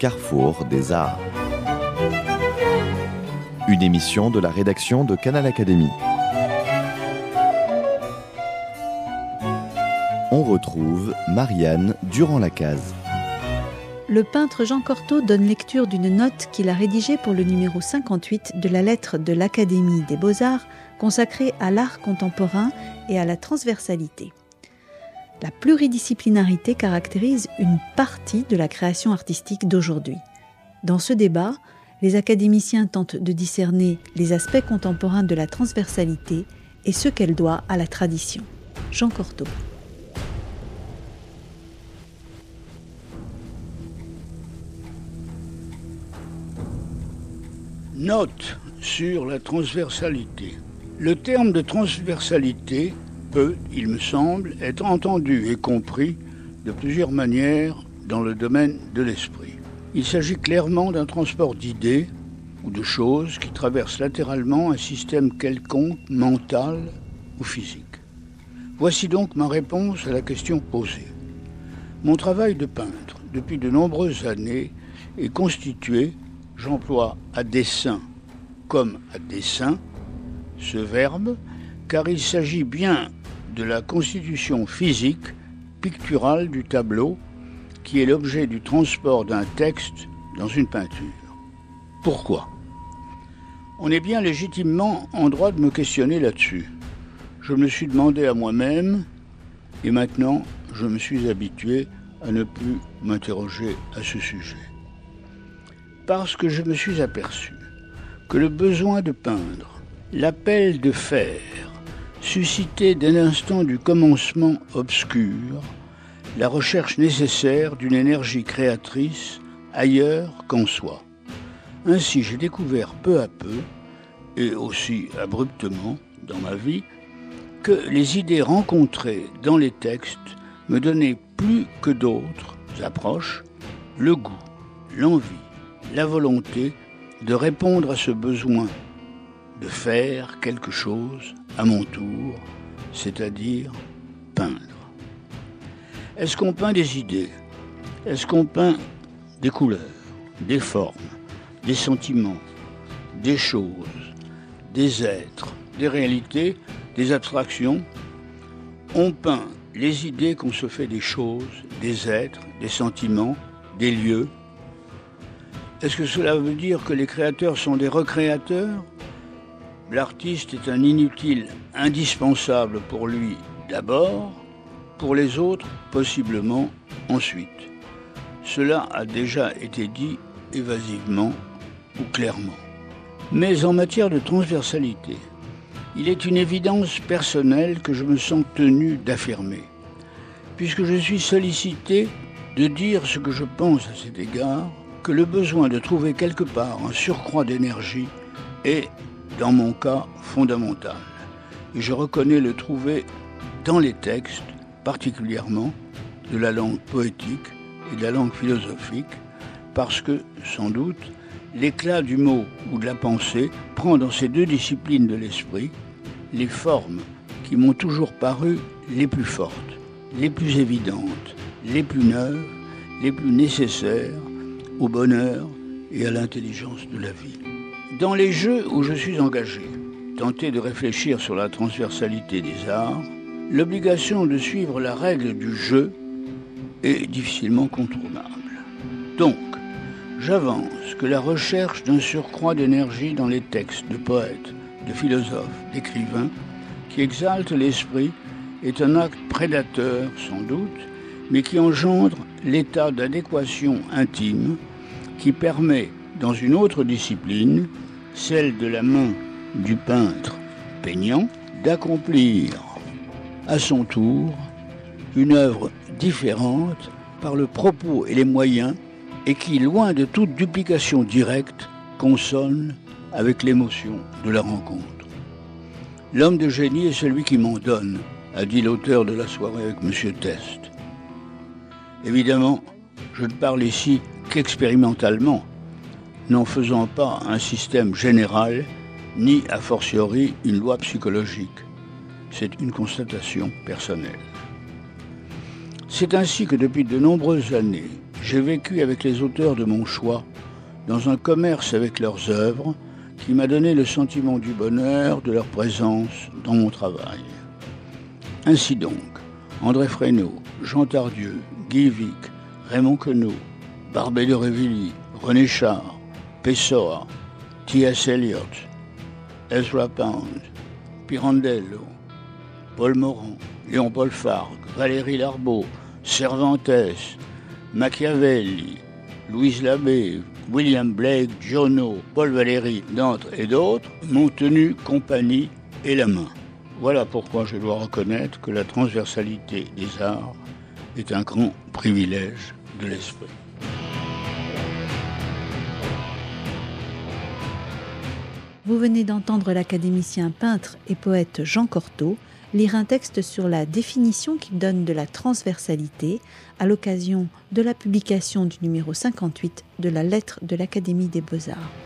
carrefour des arts. Une émission de la rédaction de Canal Académie. On retrouve Marianne Durand-Lacaze. Le peintre Jean Cortot donne lecture d'une note qu'il a rédigée pour le numéro 58 de la lettre de l'Académie des Beaux-Arts consacrée à l'art contemporain et à la transversalité. La pluridisciplinarité caractérise une partie de la création artistique d'aujourd'hui. Dans ce débat, les académiciens tentent de discerner les aspects contemporains de la transversalité et ce qu'elle doit à la tradition. Jean Cortot. Note sur la transversalité. Le terme de transversalité peut, il me semble, être entendu et compris de plusieurs manières dans le domaine de l'esprit. Il s'agit clairement d'un transport d'idées ou de choses qui traversent latéralement un système quelconque, mental ou physique. Voici donc ma réponse à la question posée. Mon travail de peintre, depuis de nombreuses années, est constitué, j'emploie à dessein comme à dessin ce verbe, car il s'agit bien de la constitution physique, picturale du tableau, qui est l'objet du transport d'un texte dans une peinture. Pourquoi ? On est bien légitimement en droit de me questionner là-dessus. Je me suis demandé à moi-même, et maintenant je me suis habitué à ne plus m'interroger à ce sujet. Parce que je me suis aperçu que le besoin de peindre, l'appel de faire, suscité dès l'instant du commencement obscur, la recherche nécessaire d'une énergie créatrice ailleurs qu'en soi. Ainsi, j'ai découvert peu à peu, et aussi abruptement dans ma vie, que les idées rencontrées dans les textes me donnaient plus que d'autres approches le goût, l'envie, la volonté de répondre à ce besoin de faire quelque chose à mon tour, c'est-à-dire peindre. Est-ce qu'on peint des idées ? Est-ce qu'on peint des couleurs, des formes, des sentiments, des choses, des êtres, des réalités, des abstractions ? On peint les idées qu'on se fait des choses, des êtres, des sentiments, des lieux. Est-ce que cela veut dire que les créateurs sont des recréateurs ? L'artiste est un inutile indispensable pour lui d'abord, pour les autres possiblement ensuite. Cela a déjà été dit évasivement ou clairement. Mais en matière de transversalité, il est une évidence personnelle que je me sens tenu d'affirmer, puisque je suis sollicité de dire ce que je pense à cet égard, que le besoin de trouver quelque part un surcroît d'énergie est, dans mon cas, fondamental. Et je reconnais le trouver dans les textes, particulièrement de la langue poétique et de la langue philosophique, parce que, sans doute, l'éclat du mot ou de la pensée prend dans ces deux disciplines de l'esprit les formes qui m'ont toujours paru les plus fortes, les plus évidentes, les plus neuves, les plus nécessaires au bonheur et à l'intelligence de la vie. Dans les jeux où je suis engagé, tenter de réfléchir sur la transversalité des arts, l'obligation de suivre la règle du jeu est difficilement contournable. Donc, j'avance que la recherche d'un surcroît d'énergie dans les textes de poètes, de philosophes, d'écrivains, qui exalte l'esprit, est un acte prédateur sans doute, mais qui engendre l'état d'adéquation intime qui permet, dans une autre discipline, celle de la main du peintre peignant, d'accomplir à son tour une œuvre différente par le propos et les moyens et qui, loin de toute duplication directe, consonne avec l'émotion de la rencontre. L'homme de génie est celui qui m'en donne, a dit l'auteur de la soirée avec M. Test. Évidemment, je ne parle ici qu'expérimentalement, n'en faisant pas un système général, ni a fortiori une loi psychologique. C'est une constatation personnelle. C'est ainsi que depuis de nombreuses années, J'ai vécu avec les auteurs de mon choix, dans un commerce avec leurs œuvres, qui m'a donné le sentiment du bonheur de leur présence dans mon travail. Ainsi donc, André Fresneau, Jean Tardieu, Guy Vic, Raymond Queneau, Barbé de Révilly, René Char, Pessoa, T.S. Eliot, Ezra Pound, Pirandello, Paul Morand, Léon-Paul Fargue, Valéry Larbaud, Cervantes, Machiavelli, Louise Labbé, William Blake, Giono, Paul Valéry, Dante et d'autres m'ont tenu compagnie et la main. Voilà pourquoi je dois reconnaître que la transversalité des arts est un grand privilège de l'esprit. Vous venez d'entendre l'académicien peintre et poète Jean Cortot lire un texte sur la définition qu'il donne de la transversalité à l'occasion de la publication du numéro 58 de la Lettre de l'Académie des Beaux-Arts.